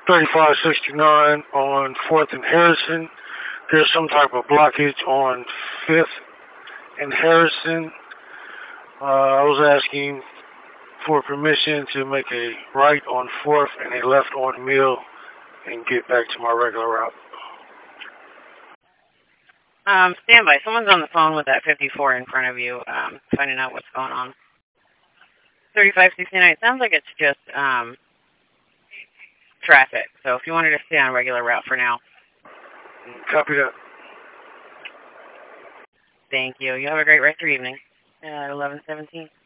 3569 on 4th and Harrison. There's some type of blockage on 5th and Harrison. I was asking for permission to make a right on 4th and a left on Mill and get back to my regular route. Stand by. Someone's on the phone with that 54 in front of you, finding out what's going on. 3569. Sounds like it's just traffic. So if you wanted to stay on a regular route for now. Copy that. Thank you. You have a great rest of your evening. 11:17.